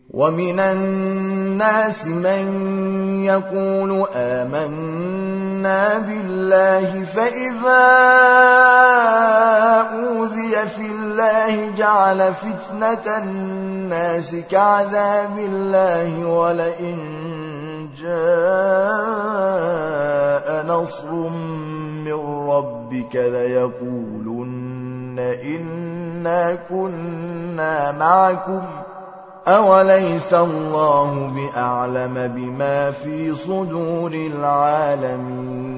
ومن الناس من يقول آمنا بالله فإذا أوذي في الله جعل فتنة الناس كعذاب الله ولئن جاء نصر من ربك ليقولن إنا كنا معكم أوليس الله بأعلم بما في صدور العالمين